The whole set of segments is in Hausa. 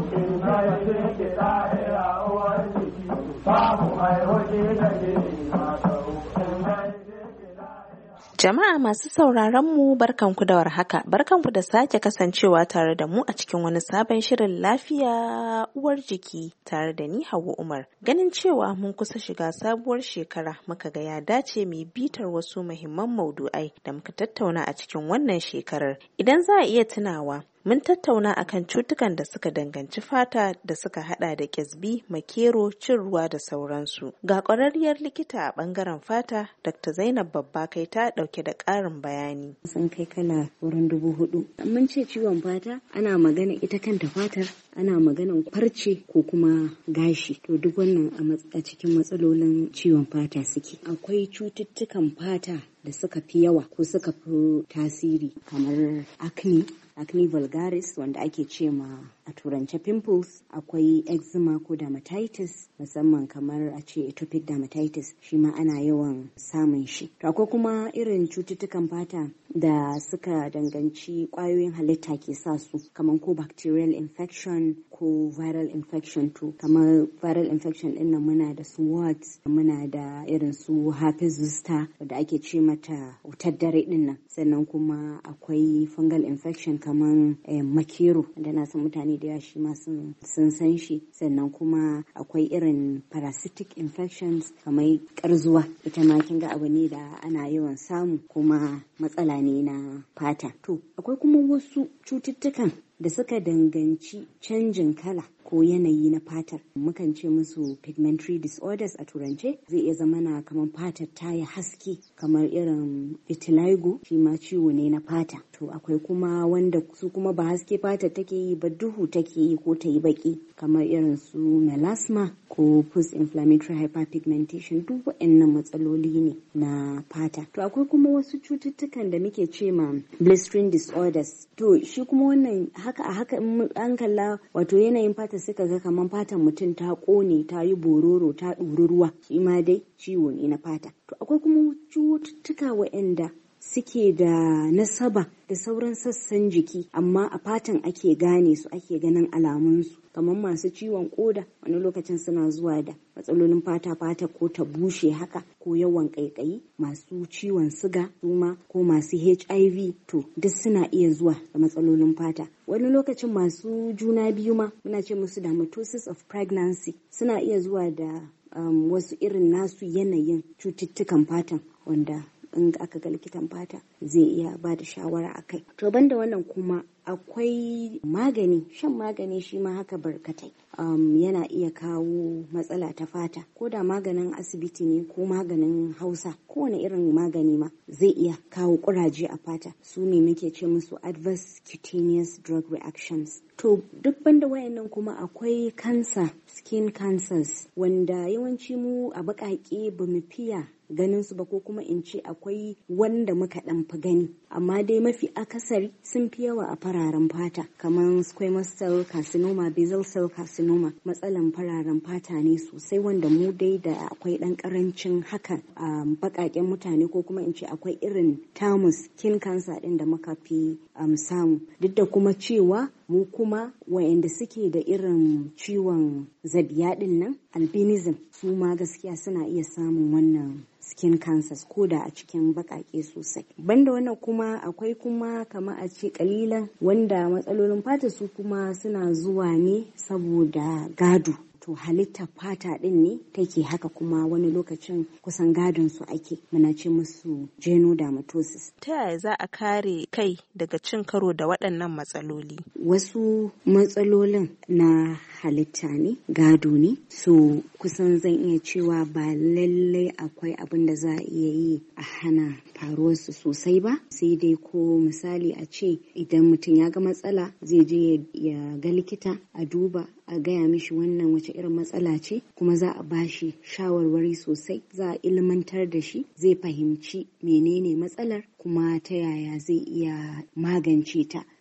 Jama'a masu sauraron mu barkanku da warhaka, barkanku da sake kasancewa tare da mu a cikin wani sabon shirin lafiya uwar jiki tare da ni Hauwa Umar. Ganin cewa mun kusa shiga sabuwar shekara muka ga ya dace mu bitar wasu muhimman maudu'ai da muka tattauna a cikin wannan shekarar. Idan za a iya tunawa, mun tattauna akan cutukan da suka danganci fata da suka hada da ƙyasbi, makero, cin ruwa da sauransu. Ga ƙwararriyar likita a ɓangaren fata, Dr. Zainab Babbakai ta ɗauke da ƙarin bayani. Sun kai kala wurin 4,000. Mun ce ciwon fata ana magana ita kanta fatar, ana maganan farce ko kuma gashi. To duk wannan a cikin matsalolin ciwon fata suke. Akwai cututtukan fata da suka fi yawa ko suka fi tasiri kamar acne vulgaris wanda ake ce ma a turance pimples, akwai eczema ko dermatitis musamman kamar a ce atopic dermatitis, shi ma ana yawan samun shi. To akwai kuma irin cututtukan fata da suka danganci kwayoyin halitta ke sa su kamar ko bacterial infection ko viral infection. To kamar viral infection din nan muna da su warts, muna da irin su herpes zoster da ake ce mata wutar dare din nan, sannan kuma akwai fungal infection kamar makero da na san mutane da yawa shi ma sun san shi, sannan kuma akwai irin parasitic infections kamar karzuwa, ita ma kin ga abu ne da ana yawan samu kuma matsala ne na fata. To akwai kuma wasu cututtukan da suka danganci canjin kala ko yanayi na fatar, mukan ce musu pigmentary disorders a turance. Zai iya zama na kamar fatar ta yi haske kamar irin vitiligo, shi ma ciwo ne na fata. To akwai kuma wanda su kuma ba haske fatar take yi ba, duhu take yi ko ta yi baki kamar irin su melasma ko post inflammatory hyperpigmentation. Duk waɗannan matsaloli ne na fata. To akwai kuma wasu cututtukan da muke ce ma blistering disorders. To shi kuma wannan haka an kalla wato yanayin fata suka ga kamar fatan mutum ta kone, ta yi bororo, ta ɗuri ruwa, shi ma dai ciwo ne na fata. To akwai kuma cututtuka waɗanda suke da nasaba da sauran sassan jiki amma a fatan ake gane su, ake ganin alamunsu, kamar masu ciwon koda wani lokacin suna zuwa da matsalolin fata ko ta bushe haka ko yawan ƙaiƙayi, masu ciwon siga suma ko masu HIV to duk suna iya zuwa da matsalolin fata. Wani lokacin masu juna biyu ma muna ce musu dermatosis of pregnancy, suna iya zuwa da wasu irin nasu yanayin cututtukan fatan wanda in aka ga likitan fata zai iya ba da shawara a kai. To banda wannan kuma akwai magani, shan magani shi ma haka barkatai yana iya kawo matsala ta fata, ko da maganin asibiti ne ko maganin hausa, kowane irin magani ma zai iya kawo kuraje a fata. Su ne muke ce musu adverse cutaneous drug reactions. To duk banda wayannan kuma akwai cancer, skin cancers, wanda yawanci mu a baƙaƙe ba mu fiya ganin su ba, ko kuma in ce akwai wanda muka ɗan fi gani, amma dai mafi akasari sun fi yawa a fararen fata kamar squamous cell carcinoma, basal cell carcinoma. Matsalan fararen fata ne sosai wanda mu dai da akwai ɗan ƙarancin hakan a baƙaƙen mutane, ko kuma in ce akwai irin tamus skin cancer ɗin da muka fi samu, duk da kuma cewa mu kuma wayanda suke da irin ciwon zabiya ɗin nan albinism, su ma gaskiya suna iya samun wannan skin cancers ko da a cikin baƙaƙe sosai. Banda wannan kuma akwai kuma kama a ce kalilan wanda matsalolin fata su kuma suna zuwa ne saboda gado. To halittar fata ɗin ne take haka, kuma wani lokacin kusan gadon su ake, muna ce musu genodermatosis. Ta yaya za a kare kai daga cin karo da waɗannan matsaloli? Wasu matsalolin na halitta ne, gado ne, so kusan zan iya cewa ba lallai akwai abin da za a iya yi a hana faruwarsu sosai ba, sai dai ko misali a ce idan mutum ya ga matsala zai je ya ga likita a duba, a gaya mishi wannan wace irin matsala ce, kuma za a bashi shawarwari sosai, za a ilmantar da shi, zai fahimci menene matsalar kuma ta yaya zai iya magance ta.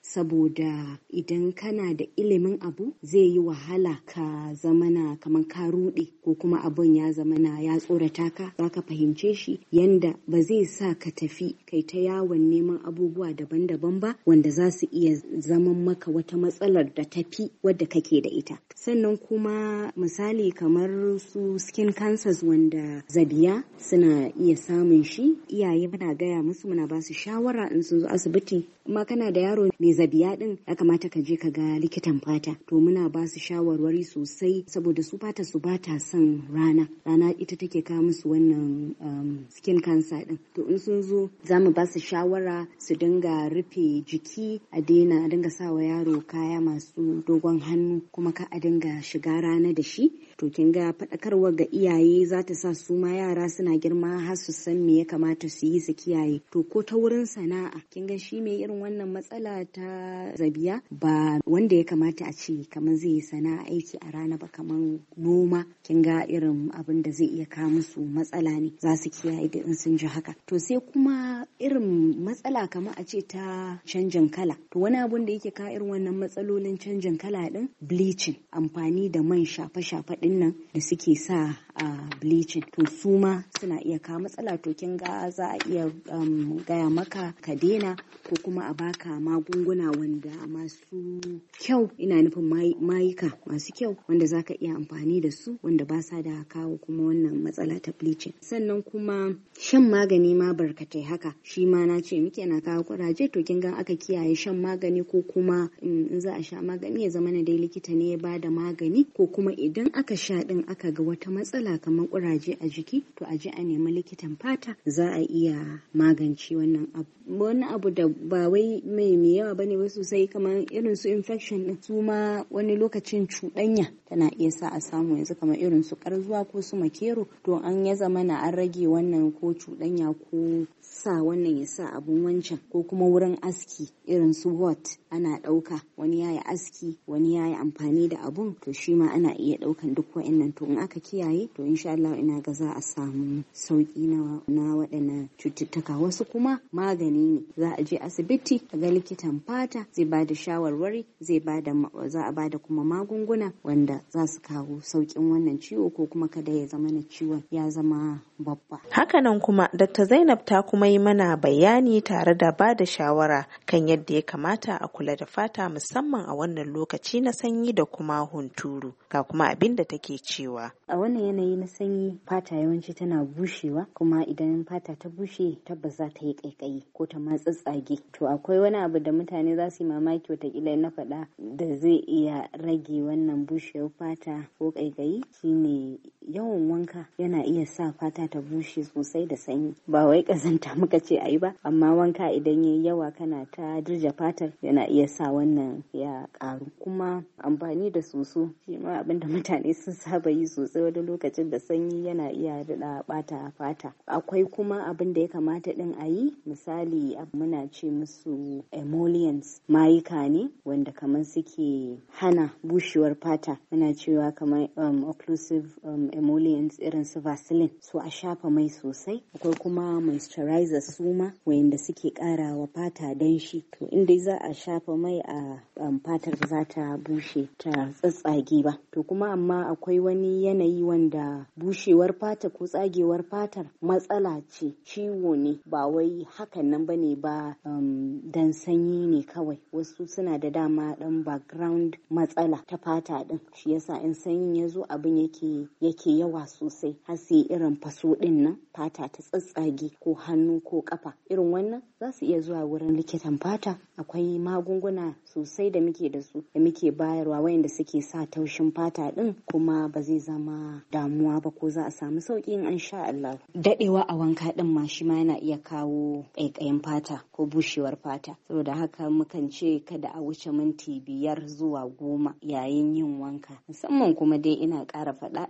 saboda idan kana da ilimin abu zai yi wahala ka zamana kamar ka ruɗe ko kuma abun ya zamana ya tsorata ka, za ka fahimce shi yanda ba zai sa ka tafi kai ta yawon neman abubuwa daban-daban ba wanda za su iya zaman maka wata matsalar da tafi wadda kake da ita. Sannan kuma misali kamar su skin cancers wanda zabiya suna iya samun shi, iyaye muna gaya musu, muna ba su shawara in sun zo asibiti, amma kana da yaro mai zabiya din ya kamata ka je ka ga likitan fata. To muna ba su shawarwari sosai saboda su fata su bata son rana ita take kawo musu wannan skin cancer din. To in sun zo za mu ba su shawara su dinga rufe jiki, a dinga sawa yaro kaya masu dogon hannu, kuma ka a dinga shiga rana da shi. To kin ga faɗakarwa ga iyaye za ta sa su ma yara suna girma har su san me ya kamata su yi su kiyaye. To ko ta wurin sana'a kin ga shi mai irin wannan matsala ta zabiya ba wanda ya kamata a ce kamar zai yi sana'a aiki a rana ba, kamar noma, kin ga irin abin da zai iya kawo musu matsala ne, za su kiyaye da in sun ji haka. To sai kuma irin matsala kamar a ce ta canjin kala. To wani abun da yake kawo irin wannan matsalolin canjin kala din bleaching, amfani da man shafe-shafe din nan da suke sa a bleaching, to su ma suna iya kawo matsala. To kin ga za a iya gaya maka ka daina, ko kuma a baka magunguna wanda masu kyau, ina nufin mayuka masu kyau wanda zaka iya amfani da su, wanda ba sa da kawo kuma wannan matsala ta bleaching. Sannan kuma shan magani ma barkatai haka, shi ma na ce muke na kawo kuraje. To kin ga aka kiyaye shan magani, ko kuma in za a sha magani ya zama na dai likita ne ya bada magani, ko kuma idan aka sha din aka ga wata matsala kamar kuraje a jiki, to a je a nemi likitan fata, za a iya magance wannan abu. Wani abu da ba wai mai yawa bane ba sosai, kamar irin su infection din, su ma wani lokacin cuɗanya tana iya sa a samu, yanzu kamar irin su ƙarzuwa ko su makero. To an ya zama na an rage wannan ko cuɗanya ko sa wannan ya sa abun wancan, ko kuma wurin aski irin su wat ana ɗauka, wani yayi aski wani yayi amfani da abun, to shi ma ana iya ɗaukan duk wa'annan. To in aka kiyaye, to insha Allah ina ga za a samu sauki na waɗannan cututtuka. Wasu kuma magani ne, za a je asibiti a ga likitan fata, zai ba da shawarwari, za a ba da kuma magunguna wanda za su kawo saukin wannan ciwo, ko kuma kada ya zama na ciwon ya zama babba. Hakanan kuma Dr. Zainab ta kuma yi mana bayani tare da ba da shawara kan yadda ya kamata a kula da fata, musamman a wannan lokaci na sanyi da kuma hunturu. Ga kuma abin da take cewa. A wannan yanayi na sanyi fata yawanci tana bushewa, kuma idan fata ta bushe tabbas za ta yi ƙaiƙayi ko ta matsatsage. To akwai wani abu da mutane za su yi mamaki watakila na faɗa da zai iya rage wannan bushewar fata ko ƙaiƙayi, shine yawan wanka yana iya sa fata ta bushe sosai da sanyi. Ba wai ƙazanta muka ce ayi ba, amma wanka idan yayi yawa kana ta dirja fatar yana iya sa wannan ya ƙaru. Kuma amfani da soso shi ma abin da mutane sun saba yi sosai, wani lokacin da sanyi yana iya daɗa ɓata fata. Akwai kuma abin da ya kamata ɗin a yi, misali muna ce musu emollients, mayuka ne wanda kamar suke hana bushewar fata, muna cewa kamar occlusive emollients irin su Vaseline, so a shafa mai sosai. Akwai kuma moisturizers suma wayanda suke ƙara wa fata danshi, to inda za a shafa mai a fatar za ta bushe ta tsatsage ba. To kuma amma akwai wani yanayi wanda bushewar fata ko tsagewar fatar matsala ce, ciwo ne, ba wai hakan nan bane ba, dan sanyi ne kawai. Wasu suna da dama dan background matsala ta fata din, shi yasa in sanyin ya zo abin yake yawa sosai, har sai irin faso din nan fata ta tsatsage, ko hannu ko kafa. Irin wannan za su iya zuwa wurin likitan fata. Akwai magunguna sosai da muke da su da muke bayarwa wayanda suke sa taushin fata din, kuma ba zai zama damuwa ba, ko za a samu sauki in an sha Allah. Dadewa a wanka din ma shi ma yana iya kawo ƙaiƙayin fata ko bushewar fata, saboda haka mukan ce kada a wuce minti 5 zuwa 10 yayin yin wanka. Musamman kuma dai ina ƙara faɗa, idan ma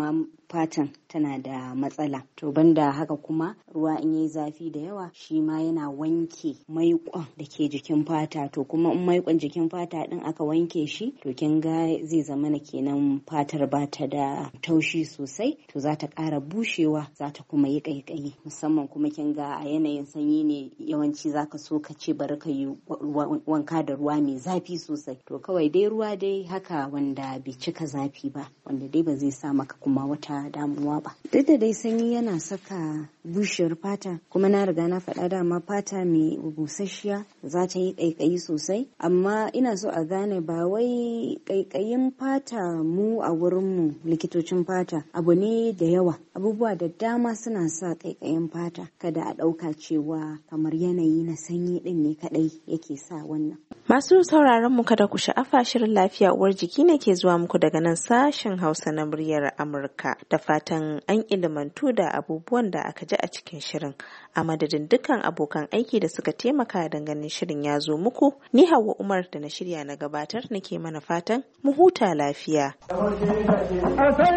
ma fatan tana da matsala. To banda haka kuma ruwa in yi zafi da yawa shi ma yana wanke maiƙon da ke jikin fata. To kuma in maiƙon jikin fata din aka wanke shi to kin ga zai zama na kenan fatar ba ta da taushi sosai, to za ta ƙara bushewa, za ta kuma yi ƙaiƙayi. Musamman kuma kin ga a yanayin sanyi ne yawanci za ka so ka ce bari ka yi wanka da ruwa mai zafi sosai. To kawai dai ruwa dai haka wanda bai cika zafi ba, wanda dai ba zai sa maka kuma wata damuwa ba. Duk da dai sanyi yana saka bushewar fata, kuma na riga na faɗa dama fata mai busasshiya za ta yi ƙaiƙayi sosai, amma ina so a gane ba wai ƙaiƙayin fata mu a wurinmu likitocin fata abu ne da yawa. Abubuwa da dama suna sa ƙaiƙayin fata, kada a ɗauka cewa kamar yanayi na sanyi ɗin ne kaɗai yake sa wannan. Masu sauraron mu kada ku sha'afa, shirin lafiya uwar jiki ne ke zuwa muku daga nan sashen Hausa na muryar Amurka. Da fatan an ilimantu da abubuwan da aka ji a cikin shirin. A madadin dukkan abokan aiki da suka taimaka don ganin shirin ya zo muku, ni Hauwa Umar da na shirya na gabatar nake mana fatan mu huta lafiya.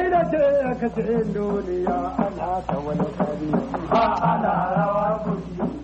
Ana rawa